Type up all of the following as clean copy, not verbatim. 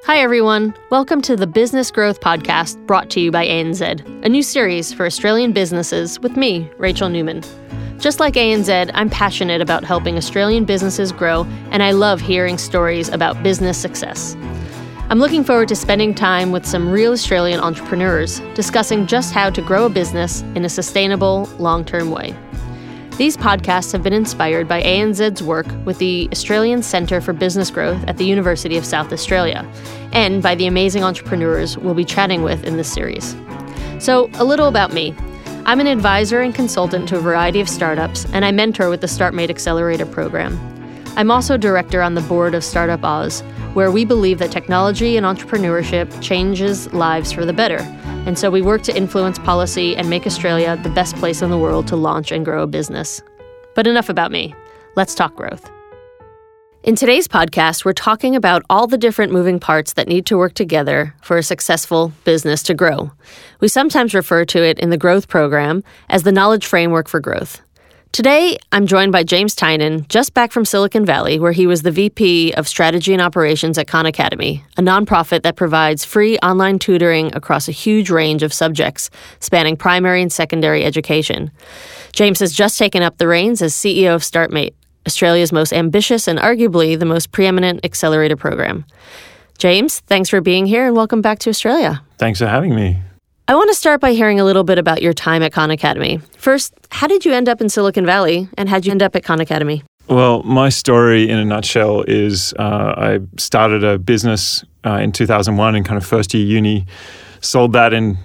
Hi, everyone. Welcome to the Business Growth Podcast brought to you by ANZ, a new series for Australian businesses with me, Rachel Newman. Just like ANZ, I'm passionate about helping Australian businesses grow, and I love hearing stories about business success. I'm looking forward to spending time with some real Australian entrepreneurs, discussing just how to grow a business in a sustainable, long-term way. These podcasts have been inspired by ANZ's work with the Australian Centre for Business Growth at the University of South Australia, and by the amazing entrepreneurs we'll be chatting with in this series. So, a little about me. I'm an advisor and consultant to a variety of startups, and I mentor with the StartMate Accelerator program. I'm also director on the board of Startup Oz, where we believe that technology and entrepreneurship changes lives for the better. And so we work to influence policy and make Australia the best place in the world to launch and grow a business. But enough about me. Let's talk growth. In today's podcast, we're talking about all the different moving parts that need to work together for a successful business to grow. We sometimes refer to it in the Growth Program as the knowledge framework for growth. Today, I'm joined by James Tynan, just back from Silicon Valley, where he was the VP of Strategy and Operations at Khan Academy, a nonprofit that provides free online tutoring across a huge range of subjects, spanning primary and secondary education. James has just taken up the reins as CEO of StartMate, Australia's most ambitious and arguably the most preeminent accelerator program. James, thanks for being here and welcome back to Australia. Thanks for having me. I want to start by hearing a little bit about your time at Khan Academy. First, how did you end up in Silicon Valley, and how did you end up at Khan Academy? Well, my story in a nutshell is I started a business in 2001 in kind of first year uni, sold that in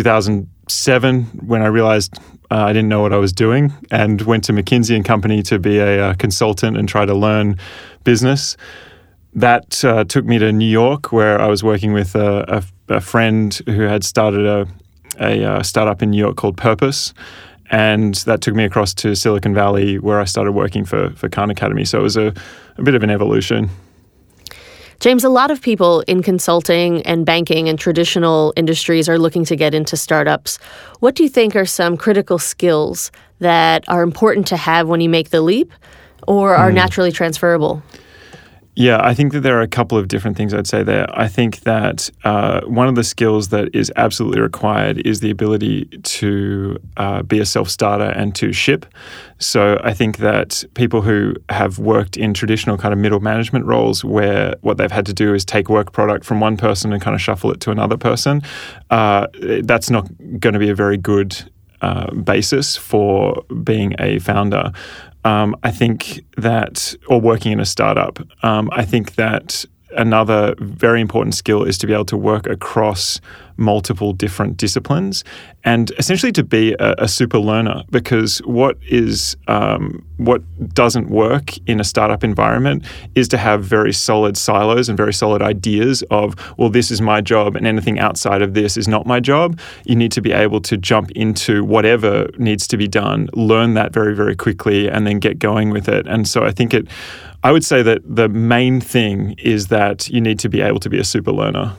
2007 when I realized I didn't know what I was doing, and went to McKinsey & Company to be a consultant and try to learn business. That took me to New York, where I was working with a friend who had started a startup in New York called Purpose. And that took me across to Silicon Valley, where I started working for Khan Academy. So it was a bit of an evolution. James, a lot of people in consulting and banking and traditional industries are looking to get into startups. What do you think are some critical skills that are important to have when you make the leap or are naturally transferable? Yeah, I think that there are a couple of different things I'd say there. I think that one of the skills that is absolutely required is the ability to be a self-starter and to ship. So I think that people who have worked in traditional kind of middle management roles where what they've had to do is take work product from one person and kind of shuffle it to another person, that's not going to be a very good basis for being a founder. I think that, or working in a startup, I think that another very important skill is to be able to work across multiple different disciplines and essentially to be a super learner, because what doesn't work in a startup environment is to have very solid silos and very solid ideas of, well, this is my job and anything outside of this is not my job. You need to be able to jump into whatever needs to be done, learn that very, very quickly, and then get going with it. And so I would say that the main thing is that you need to be able to be a super learner.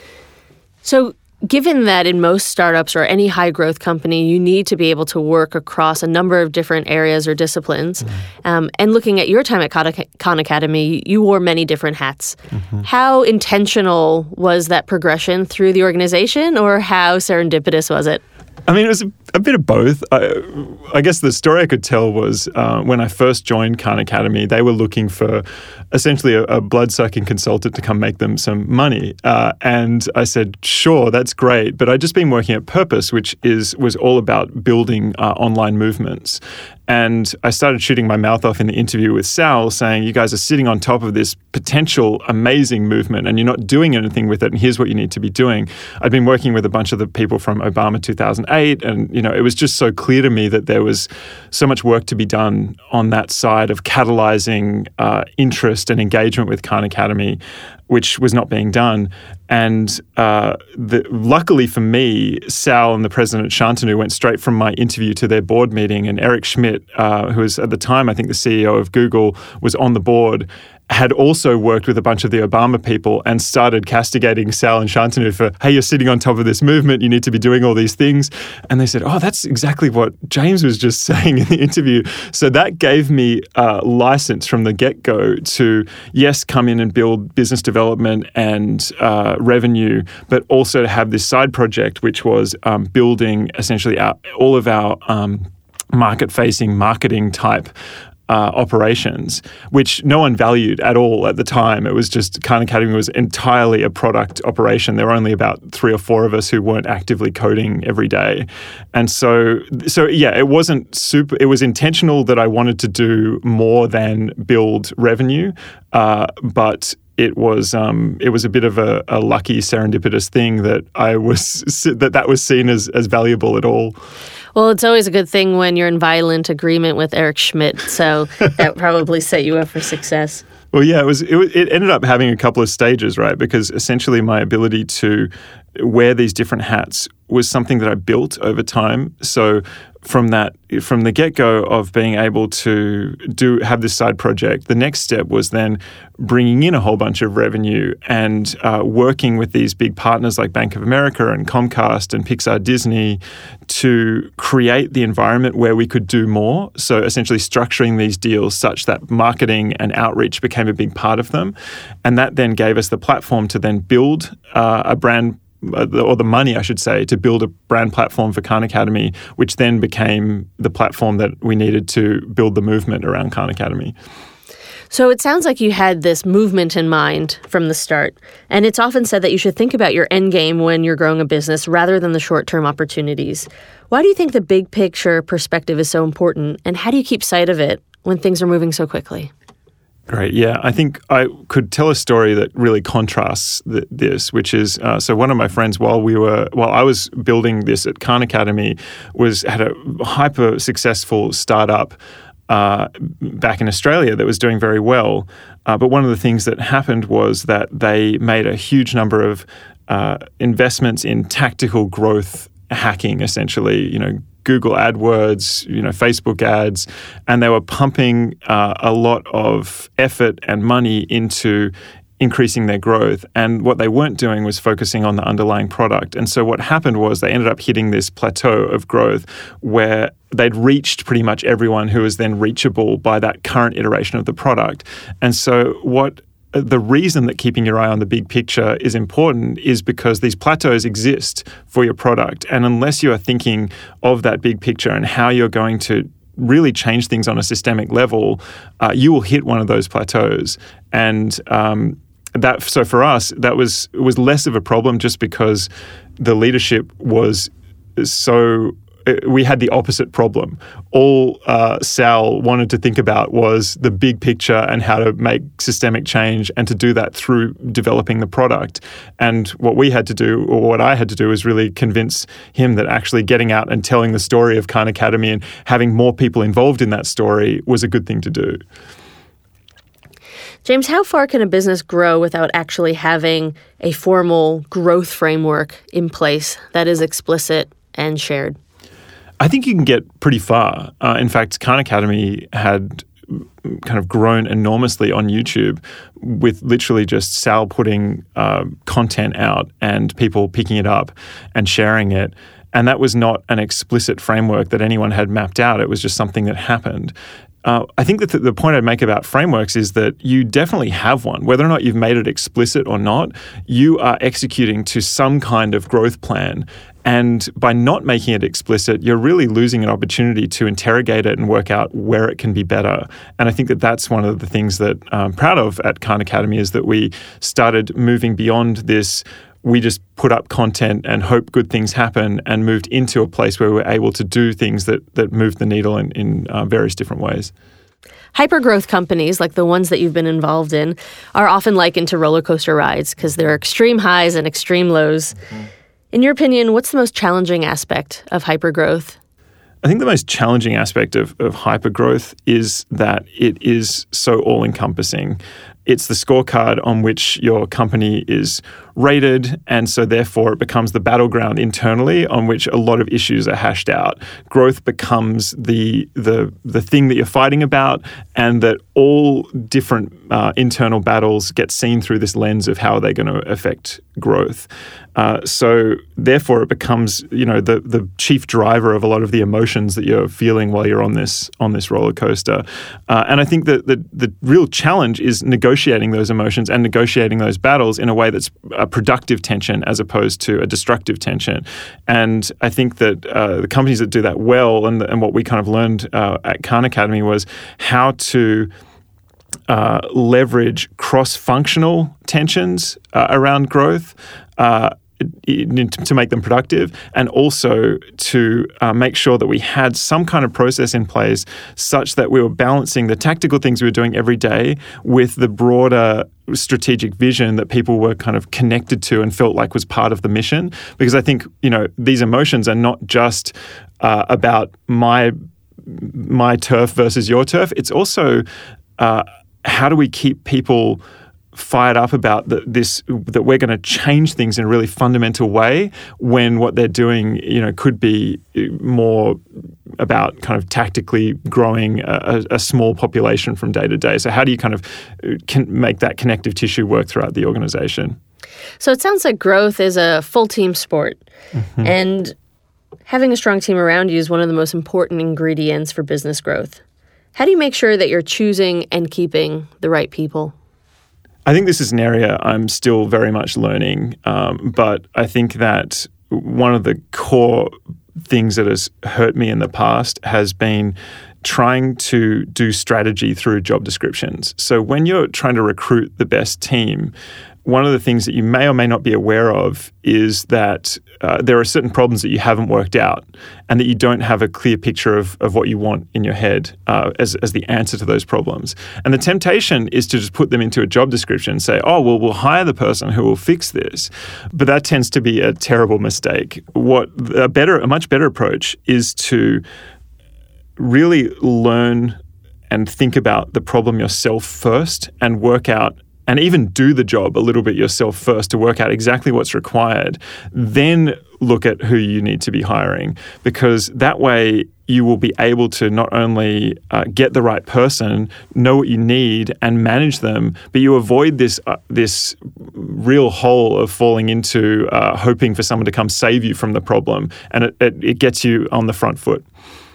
So given that in most startups or any high growth company, you need to be able to work across a number of different areas or disciplines, and looking at your time at Khan Academy, you wore many different hats. Mm-hmm. How intentional was that progression through the organization, or how serendipitous was it? I mean, it was a bit of both. I guess the story I could tell was when I first joined Khan Academy, they were looking for essentially a blood-sucking consultant to come make them some money. And I said, sure, that's great. But I'd just been working at Purpose, which was all about building online movements. And I started shooting my mouth off in the interview with Sal, saying, you guys are sitting on top of this potential amazing movement and you're not doing anything with it, and here's what you need to be doing. I'd been working with a bunch of the people from Obama 2008, and it was just so clear to me that there was so much work to be done on that side of catalyzing interest and engagement with Khan Academy, which was not being done. And luckily for me, Sal and the president, Shantanu, went straight from my interview to their board meeting, and Eric Schmidt, who was at the time, I think, the CEO of Google, was on the board. had also worked with a bunch of the Obama people and started castigating Sal and Shantanu for, hey, you're sitting on top of this movement, you need to be doing all these things. And they said, oh, that's exactly what James was just saying in the interview. So that gave me license from the get-go to, yes, come in and build business development and revenue, but also to have this side project, which was building essentially all of our market-facing marketing type operations, which no one valued at all at the time. It was just, Khan Academy was entirely a product operation. There were only about 3 or 4 of us who weren't actively coding every day. And so yeah, it wasn't super, it was intentional that I wanted to do more than build revenue, but it was a bit of a lucky serendipitous thing that that was seen as valuable at all. Well, it's always a good thing when you're in violent agreement with Eric Schmidt, so that probably set you up for success. Well, yeah, it ended up having a couple of stages, right? Because essentially my ability to wear these different hats was something that I built over time. So from the get-go of being able to have this side project, the next step was then bringing in a whole bunch of revenue and working with these big partners like Bank of America and Comcast and Pixar Disney to create the environment where we could do more. So essentially structuring these deals such that marketing and outreach became a big part of them. And that then gave us the platform to then build a brand, or the money, I should say, to build a brand platform for Khan Academy, which then became the platform that we needed to build the movement around Khan Academy. So it sounds like you had this movement in mind from the start. And it's often said that you should think about your end game when you're growing a business rather than the short-term opportunities. Why do you think the big picture perspective is so important? And how do you keep sight of it when things are moving so quickly? Great. Yeah, I think I could tell a story that really contrasts this, which is so one of my friends, while I was building this at Khan Academy, had a hyper successful startup back in Australia that was doing very well. But one of the things that happened was that they made a huge number of investments in tactical growth hacking, essentially, Google AdWords, Facebook ads, and they were pumping a lot of effort and money into increasing their growth. And what they weren't doing was focusing on the underlying product. And so what happened was they ended up hitting this plateau of growth where they'd reached pretty much everyone who was then reachable by that current iteration of the product. And so the reason that keeping your eye on the big picture is important is because these plateaus exist for your product. And unless you are thinking of that big picture and how you're going to really change things on a systemic level, you will hit one of those plateaus. And so for us, it was less of a problem just because the leadership was so... We had the opposite problem. All Sal wanted to think about was the big picture and how to make systemic change, and to do that through developing the product. And what we had to do, or what I had to do, was really convince him that actually getting out and telling the story of Khan Academy and having more people involved in that story was a good thing to do. James, how far can a business grow without actually having a formal growth framework in place that is explicit and shared? I think you can get pretty far. In fact, Khan Academy had kind of grown enormously on YouTube with literally just Sal putting content out and people picking it up and sharing it. And that was not an explicit framework that anyone had mapped out. It was just something that happened. I think that the point I'd make about frameworks is that you definitely have one. Whether or not you've made it explicit or not, you are executing to some kind of growth plan. And by not making it explicit, you're really losing an opportunity to interrogate it and work out where it can be better. And I think that that's one of the things that I'm proud of at Khan Academy, is that we started moving beyond this. We just put up content and hope good things happen, and moved into a place where we're able to do things that move the needle in various different ways. Hypergrowth companies, like the ones that you've been involved in, are often likened to roller coaster rides because there are extreme highs and extreme lows. Mm-hmm. In your opinion, what's the most challenging aspect of hypergrowth? I think the most challenging aspect of hypergrowth is that it is so all-encompassing. It's the scorecard on which your company is rated, and so therefore it becomes the battleground internally on which a lot of issues are hashed out. Growth becomes the thing that you're fighting about, and that all different internal battles get seen through this lens of how they're going to affect growth. So therefore, it becomes the chief driver of a lot of the emotions that you're feeling while you're on this roller coaster. And I think that the real challenge is negotiating those emotions and negotiating those battles in a way that's a productive tension as opposed to a destructive tension. And I think that the companies that do that well, and what we kind of learned at Khan Academy was how to leverage cross-functional tensions around growth to make them productive, and also to make sure that we had some kind of process in place such that we were balancing the tactical things we were doing every day with the broader strategic vision that people were kind of connected to and felt like was part of the mission. Because I think, these emotions are not just about my turf versus your turf. It's also how do we keep people fired up about that we're going to change things in a really fundamental way when what they're doing, could be more about kind of tactically growing a small population from day to day. So how do you kind of make that connective tissue work throughout the organization? So it sounds like growth is a full team sport. Mm-hmm. And having a strong team around you is one of the most important ingredients for business growth. How do you make sure that you're choosing and keeping the right people? I think this is an area I'm still very much learning, but I think that one of the core things that has hurt me in the past has been trying to do strategy through job descriptions. So when you're trying to recruit the best team, one of the things that you may or may not be aware of is that there are certain problems that you haven't worked out and that you don't have a clear picture of what you want in your head as the answer to those problems. And the temptation is to just put them into a job description and say, oh, well, we'll hire the person who will fix this. But that tends to be a terrible mistake. A much better approach is to really learn and think about the problem yourself first and work out and even do the job a little bit yourself first to work out exactly what's required, then look at who you need to be hiring. Because that way you will be able to not only get the right person, know what you need and manage them, but you avoid this real hole of falling into hoping for someone to come save you from the problem. And it gets you on the front foot.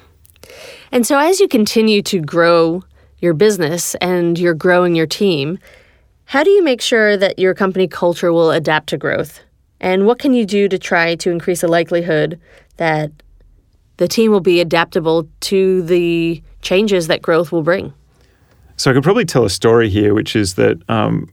And so as you continue to grow your business and you're growing your team, how do you make sure that your company culture will adapt to growth? And what can you do to try to increase the likelihood that the team will be adaptable to the changes that growth will bring? So I could probably tell a story here, which is that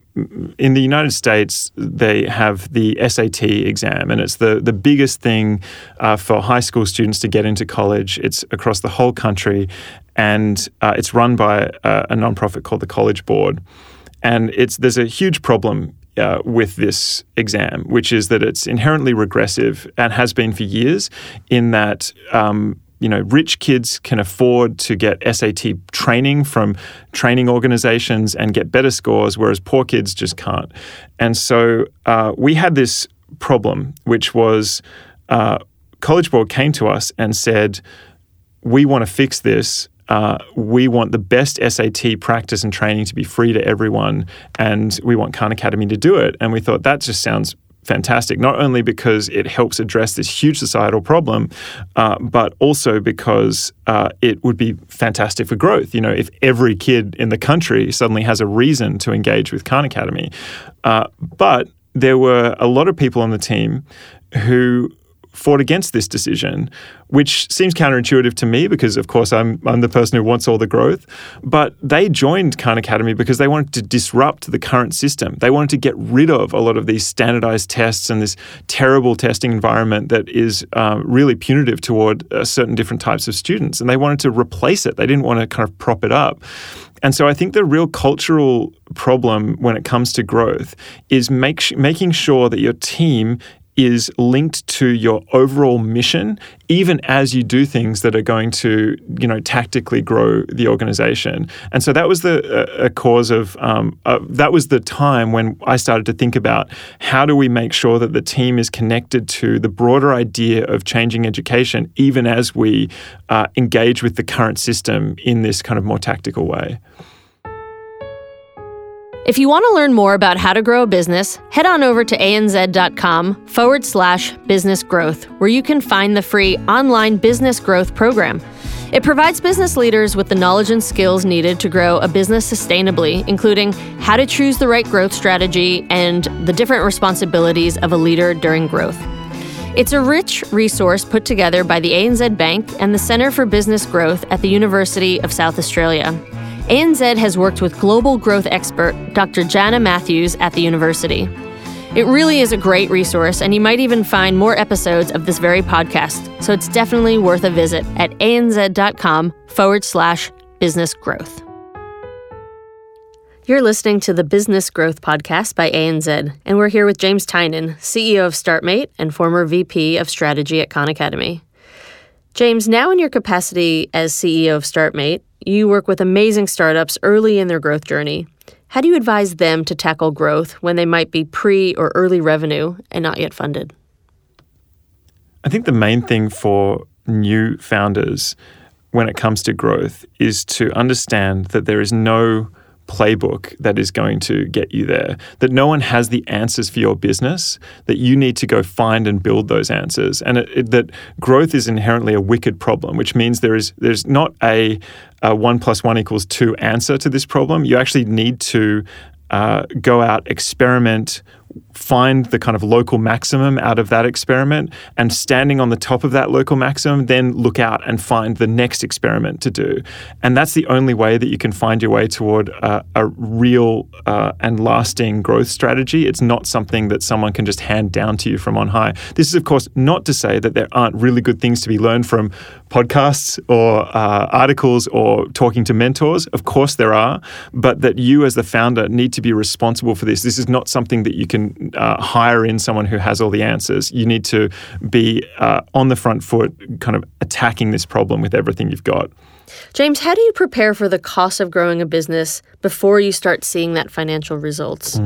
in the United States, they have the SAT exam, and it's the biggest thing for high school students to get into college. It's across the whole country, and it's run by a nonprofit called the College Board. And there's a huge problem with this exam, which is that it's inherently regressive and has been for years in that rich kids can afford to get SAT training from training organizations and get better scores, whereas poor kids just can't. And so we had this problem, which was College Board came to us and said, we want to fix this. We want the best SAT practice and training to be free to everyone, and we want Khan Academy to do it. And we thought that just sounds fantastic, not only because it helps address this huge societal problem, but also because it would be fantastic for growth. If every kid in the country suddenly has a reason to engage with Khan Academy. But there were a lot of people on the team who fought against this decision, which seems counterintuitive to me because, of course, I'm the person who wants all the growth. But they joined Khan Academy because they wanted to disrupt the current system. They wanted to get rid of a lot of these standardized tests and this terrible testing environment that is really punitive toward certain different types of students. And they wanted to replace it. They didn't want to kind of prop it up. And so I think the real cultural problem when it comes to growth is making sure that your team is linked to your overall mission, even as you do things that are going to, tactically grow the organization. And so that was a cause of, that was the time when I started to think about how do we make sure that the team is connected to the broader idea of changing education, even as we engage with the current system in this kind of more tactical way. If you want to learn more about how to grow a business, head on over to anz.com/business growth, where you can find the free online business growth program. It provides business leaders with the knowledge and skills needed to grow a business sustainably, including how to choose the right growth strategy and the different responsibilities of a leader during growth. It's a rich resource put together by the ANZ Bank and the Centre for Business Growth at the University of South Australia. ANZ has worked with global growth expert Dr. Jana Matthews at the university. It really is a great resource, and you might even find more episodes of this very podcast, so it's definitely worth a visit at anz.com/business growth. You're listening to the Business Growth Podcast by ANZ, and we're here with James Tynan, CEO of StartMate and former VP of Strategy at Khan Academy. James, now in your capacity as CEO of StartMate, you work with amazing startups early in their growth journey. How do you advise them to tackle growth when they might be pre or early revenue and not yet funded? I think the main thing for new founders when it comes to growth is to understand that there is no playbook that is going to get you there, that no one has the answers for your business, that you need to go find and build those answers, and that growth is inherently a wicked problem, which means there's not a 1 + 1 = 2 answer to this problem. You actually need to go out, experiment, find the kind of local maximum out of that experiment, and standing on the top of that local maximum, then look out and find the next experiment to do. And that's the only way that you can find your way toward a real and lasting growth strategy. It's not something that someone can just hand down to you from on high. This is, of course, not to say that there aren't really good things to be learned from podcasts or articles or talking to mentors. Of course there are, but that you as the founder need to be responsible for this. This is not something that you can hire in someone who has all the answers. You need to be on the front foot, kind of attacking this problem with everything you've got. James, how do you prepare for the cost of growing a business before you start seeing that financial results?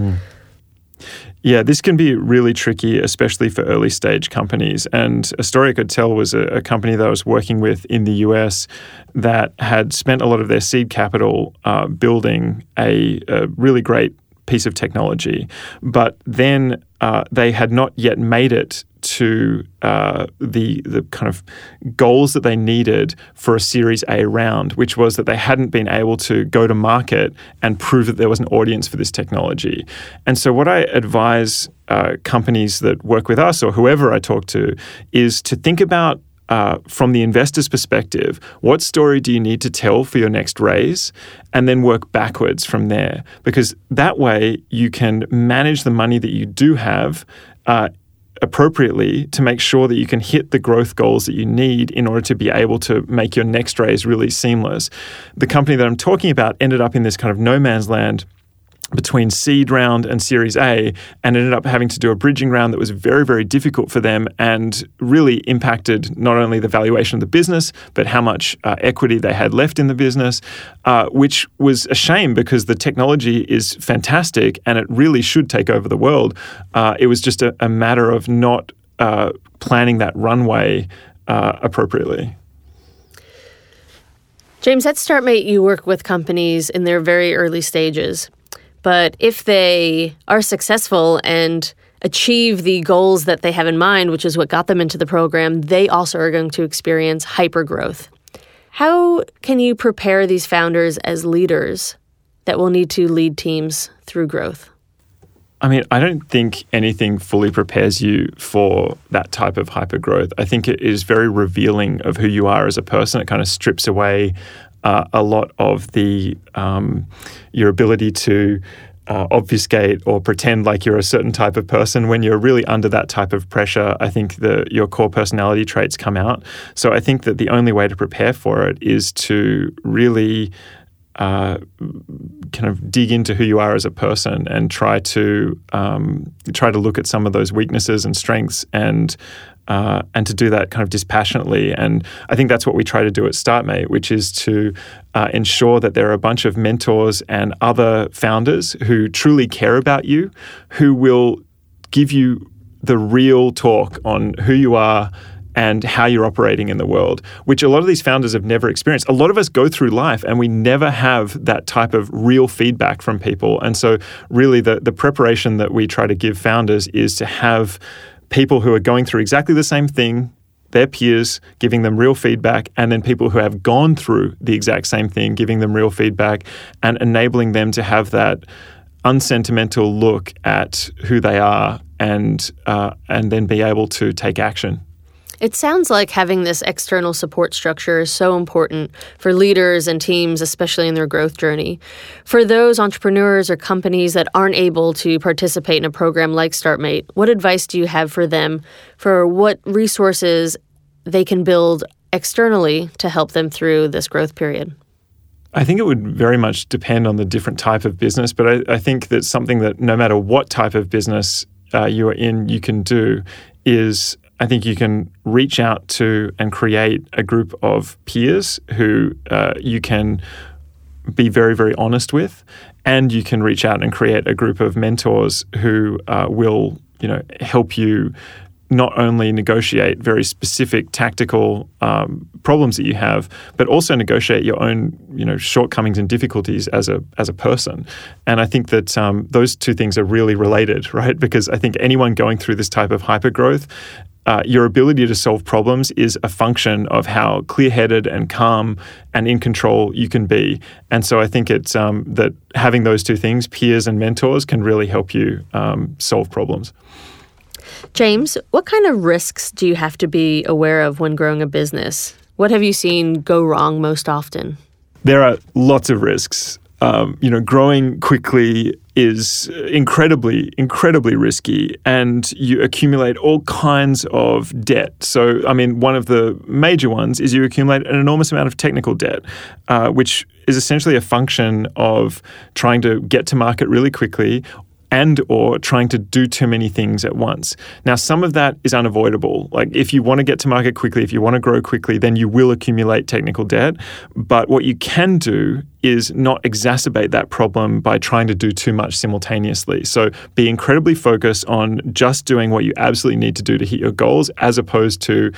Yeah, this can be really tricky, especially for early stage companies. And a story I could tell was a company that I was working with in the US that had spent a lot of their seed capital building a really great piece of technology, but then they had not yet made it to the kind of goals that they needed for a Series A round, which was that they hadn't been able to go to market and prove that there was an audience for this technology. And so what I advise companies that work with us or whoever I talk to is to think about from the investor's perspective, what story do you need to tell for your next raise, and then work backwards from there. Because that way you can manage the money that you do have appropriately to make sure that you can hit the growth goals that you need in order to be able to make your next raise really seamless. The company that I'm talking about ended up in this kind of no man's land between seed round and Series A, and ended up having to do a bridging round that was very, very difficult for them and really impacted not only the valuation of the business, but how much equity they had left in the business, which was a shame because the technology is fantastic and it really should take over the world. It was just a matter of not planning that runway appropriately. James, at StartMate, you work with companies in their very early stages. But if they are successful and achieve the goals that they have in mind, which is what got them into the program, they also are going to experience hypergrowth. How can you prepare these founders as leaders that will need to lead teams through growth? I mean, I don't think anything fully prepares you for that type of hypergrowth. I think it is very revealing of who you are as a person. It kind of strips away a lot of the your ability to obfuscate or pretend like you're a certain type of person. When you're really under that type of pressure, I think your core personality traits come out. So I think that the only way to prepare for it is to really kind of dig into who you are as a person and try to look at some of those weaknesses and strengths and to do that kind of dispassionately. And I think that's what we try to do at StartMate, which is to ensure that there are a bunch of mentors and other founders who truly care about you, who will give you the real talk on who you are and how you're operating in the world, which a lot of these founders have never experienced. A lot of us go through life and we never have that type of real feedback from people. And so really the preparation that we try to give founders is to have people who are going through exactly the same thing, their peers giving them real feedback, and then people who have gone through the exact same thing giving them real feedback and enabling them to have that unsentimental look at who they are and then be able to take action. It sounds like having this external support structure is so important for leaders and teams, especially in their growth journey. For those entrepreneurs or companies that aren't able to participate in a program like StartMate, what advice do you have for them for what resources they can build externally to help them through this growth period? I think it would very much depend on the different type of business, but I think that something that no matter what type of business you are in, you can do is I think you can reach out to and create a group of peers who you can be very, very honest with, and you can reach out and create a group of mentors who will, help you not only negotiate very specific tactical problems that you have, but also negotiate your own, shortcomings and difficulties as a person. And I think that those two things are really related, right? Because I think anyone going through this type of hypergrowth, your ability to solve problems is a function of how clear-headed and calm and in control you can be. And so I think it's that having those two things, peers and mentors, can really help you solve problems. James, what kind of risks do you have to be aware of when growing a business? What have you seen go wrong most often? There are lots of risks. Growing quickly is incredibly, incredibly risky, and you accumulate all kinds of debt. So, one of the major ones is you accumulate an enormous amount of technical debt, which is essentially a function of trying to get to market really quickly and or trying to do too many things at once. Now, some of that is unavoidable. Like if you want to get to market quickly, if you want to grow quickly, then you will accumulate technical debt. But what you can do is not exacerbate that problem by trying to do too much simultaneously. So be incredibly focused on just doing what you absolutely need to do to hit your goals, as opposed to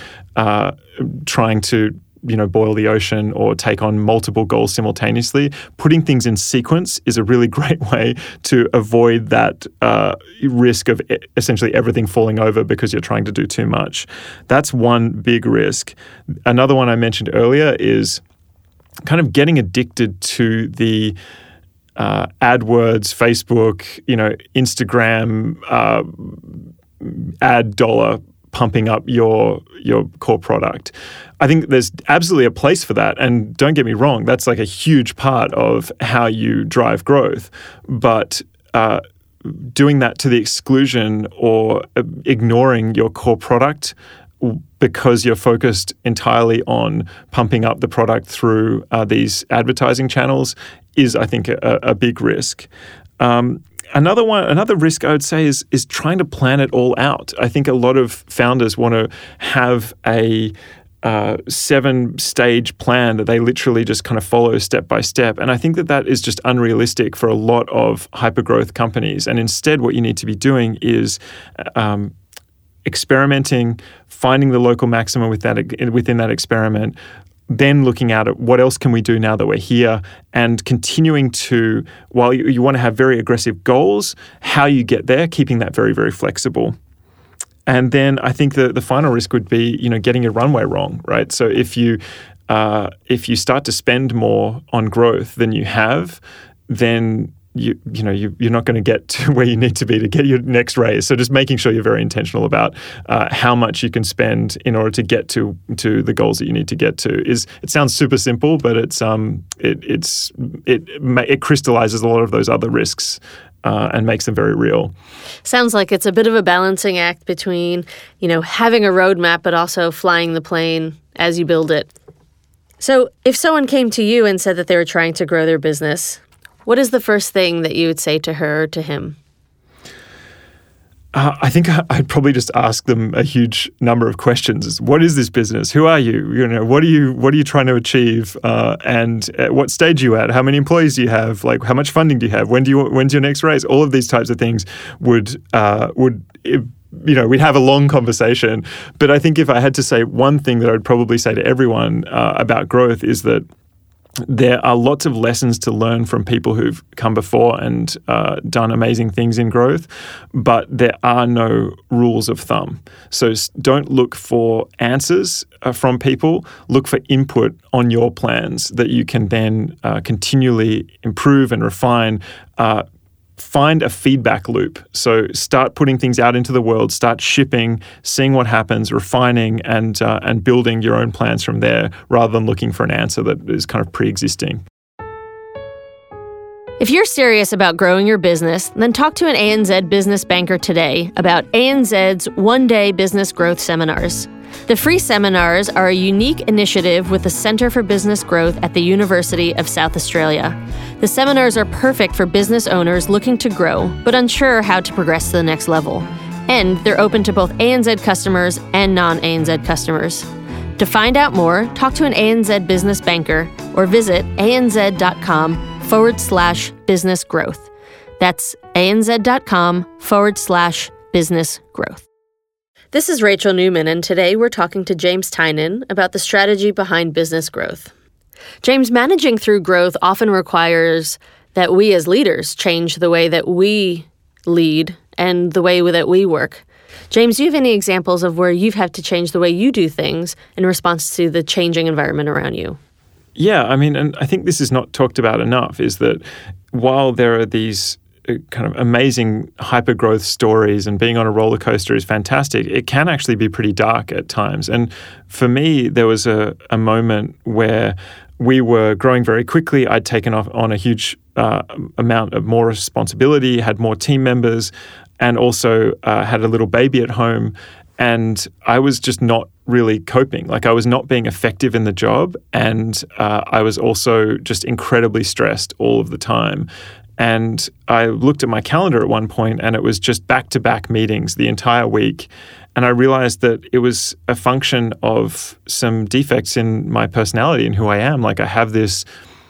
trying to boil the ocean or take on multiple goals simultaneously. Putting things in sequence is a really great way to avoid that risk of essentially everything falling over because you're trying to do too much. That's one big risk. Another one I mentioned earlier is kind of getting addicted to the AdWords, Facebook, Instagram ad dollar pumping up your core product. I think there's absolutely a place for that. And don't get me wrong, that's like a huge part of how you drive growth. But doing that to the exclusion or ignoring your core product because you're focused entirely on pumping up the product through these advertising channels is, I think, a big risk. Another risk I would say is trying to plan it all out. I think a lot of founders want to have a 7-stage plan that they literally just kind of follow step by step. And I think that is just unrealistic for a lot of hypergrowth companies. And instead, what you need to be doing is experimenting, finding the local maximum within that experiment, then looking at what else can we do now that we're here, and continuing to, while you want to have very aggressive goals, how you get there, keeping that very, very flexible. And then I think the final risk would be, getting your runway wrong, right? So if you start to spend more on growth than you have, then you're not going to get to where you need to be to get your next raise. So just making sure you're very intentional about how much you can spend in order to get to the goals that you need to get to. It sounds super simple, but it crystallizes a lot of those other risks and makes them very real. Sounds like it's a bit of a balancing act between, having a roadmap, but also flying the plane as you build it. So if someone came to you and said that they were trying to grow their business, what is the first thing that you would say to her or to him? I think I'd probably just ask them a huge number of questions. What is this business? Who are you? What are you trying to achieve? And at what stage are you at? How many employees do you have? Like, how much funding do you have? When's your next raise? All of these types of things would we'd have a long conversation. But I think if I had to say one thing that I'd probably say to everyone about growth is that there are lots of lessons to learn from people who've come before and done amazing things in growth, but there are no rules of thumb. So don't look for answers from people. Look for input on your plans that you can then continually improve and refine. Find a feedback loop. So start putting things out into the world, start shipping, seeing what happens, refining and building your own plans from there rather than looking for an answer that is kind of pre-existing. If you're serious about growing your business, then talk to an ANZ business banker today about ANZ's one-day business growth seminars. The free seminars are a unique initiative with the Centre for Business Growth at the University of South Australia. The seminars are perfect for business owners looking to grow, but unsure how to progress to the next level. And they're open to both ANZ customers and non-ANZ customers. To find out more, talk to an ANZ business banker or visit anz.com/business growth. That's anz.com/business growth. This is Rachel Newman, and today we're talking to James Tynan about the strategy behind business growth. James, managing through growth often requires that we as leaders change the way that we lead and the way that we work. James, do you have any examples of where you've had to change the way you do things in response to the changing environment around you? Yeah, and I think this is not talked about enough, is that while there are these kind of amazing hyper-growth stories and being on a roller coaster is fantastic, it can actually be pretty dark at times. And for me, there was a moment where we were growing very quickly. I'd taken on a huge amount of more responsibility, had more team members, and also had a little baby at home. And I was just not really coping. I was not being effective in the job. And I was also just incredibly stressed all of the time. And I looked at my calendar at one point and it was just back-to-back meetings the entire week. And I realized that it was a function of some defects in my personality and who I am. I have this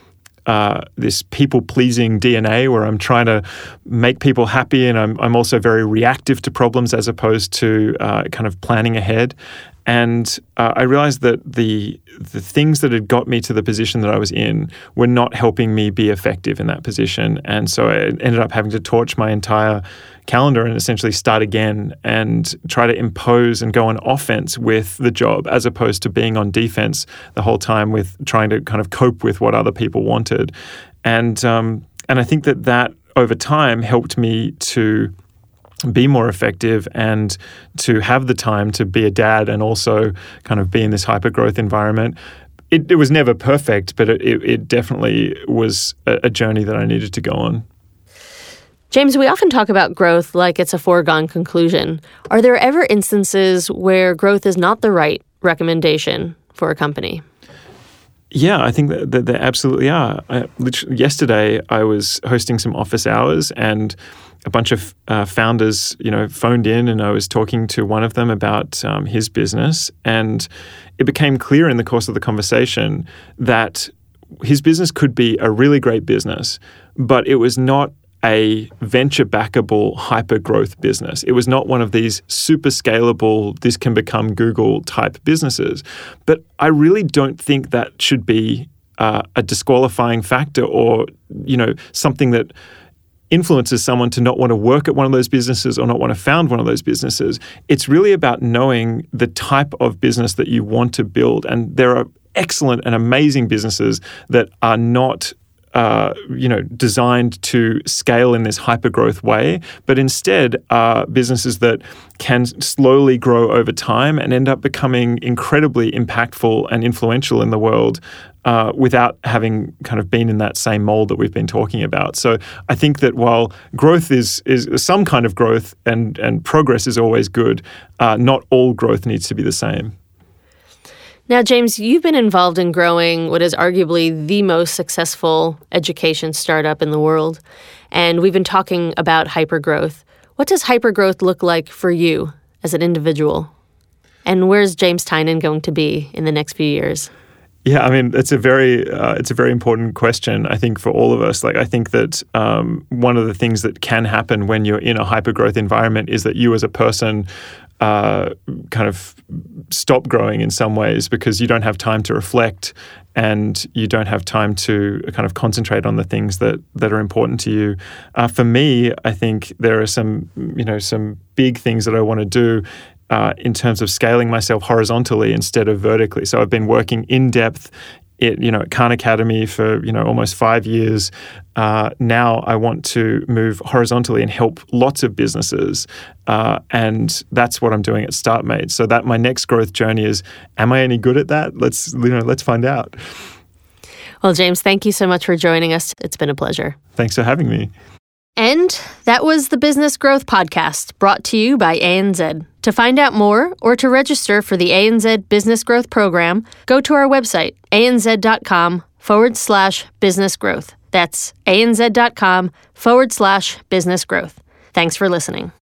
people-pleasing DNA where I'm trying to make people happy, and I'm also very reactive to problems as opposed to kind of planning ahead. And I realized that the things that had got me to the position that I was in were not helping me be effective in that position. And so I ended up having to torch my entire calendar and essentially start again and try to impose and go on offense with the job as opposed to being on defense the whole time with trying to kind of cope with what other people wanted. And I think that over time helped me to be more effective and to have the time to be a dad and also kind of be in this hyper-growth environment. It was never perfect, but it definitely was a journey that I needed to go on. James, we often talk about growth like it's a foregone conclusion. Are there ever instances where growth is not the right recommendation for a company? Yeah, I think that there absolutely are. Literally, yesterday, I was hosting some office hours and a bunch of founders, phoned in, and I was talking to one of them about his business. And it became clear in the course of the conversation that his business could be a really great business, but it was not a venture-backable hyper-growth business. It was not one of these super scalable, this can become Google type businesses. But I really don't think that should be a disqualifying factor or, something that influences someone to not want to work at one of those businesses or not want to found one of those businesses. It's really about knowing the type of business that you want to build. And there are excellent and amazing businesses that are not designed to scale in this hyper-growth way, but instead are businesses that can slowly grow over time and end up becoming incredibly impactful and influential in the world without having kind of been in that same mold that we've been talking about. So I think that while growth is some kind of growth and progress is always good, not all growth needs to be the same. Now, James, you've been involved in growing what is arguably the most successful education startup in the world, and we've been talking about hypergrowth. What does hypergrowth look like for you as an individual? And where's James Tynan going to be in the next few years? Yeah, I mean, it's a very important question, I think, for all of us. Like, I think that one of the things that can happen when you're in a hypergrowth environment is that you as a person kind of stop growing in some ways because you don't have time to reflect and you don't have time to kind of concentrate on the things that are important to you. For me, I think there are some big things that I want to do in terms of scaling myself horizontally instead of vertically. So I've been working in depth at Khan Academy for almost 5 years. Now I want to move horizontally and help lots of businesses, and that's what I'm doing at StartMate. So that my next growth journey is: am I any good at that? Let's find out. Well, James, thank you so much for joining us. It's been a pleasure. Thanks for having me. And that was the Business Growth Podcast, brought to you by ANZ. To find out more or to register for the ANZ Business Growth Program, go to our website, anz.com/business growth. That's anz.com/business growth. Thanks for listening.